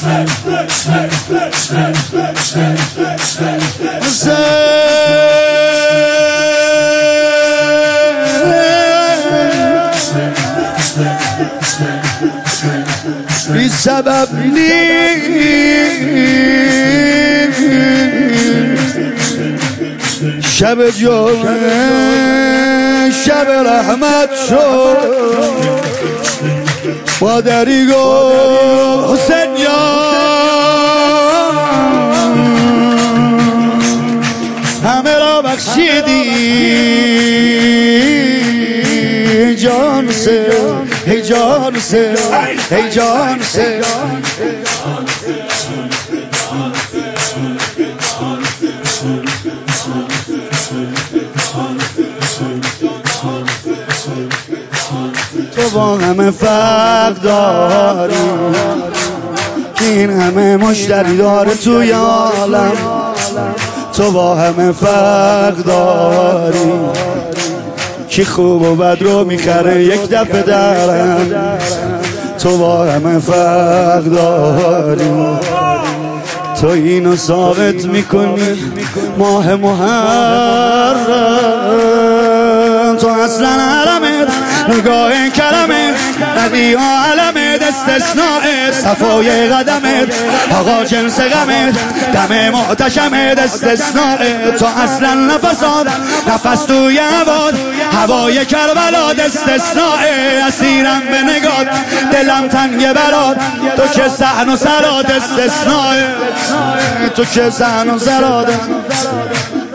بی سبب شب جمعه شب رحمت شد مادری گفت حسین جان همه را بخشیدی جان سے ای جان سے ای جان سے تو با همه فرق داری این همه مشتری داره توی عالم تو با همه فرق داری کی خوب و بد رو میخره یک دفعه درم تو با همه فرق داری تو اینو ثابت میکنی ماه محرم تو اصلا حرمت نگاه کلمت نبی و علمت استثناء صفای قدمت آقا جنس غمت دم محتشمت استثناء تو اصلا نفسات نفس توی هوات هوای کربلات استثناء اسیرم به نگات دلم تنگ برات تو که صحن و سرات استثناء تو که صحن و سرات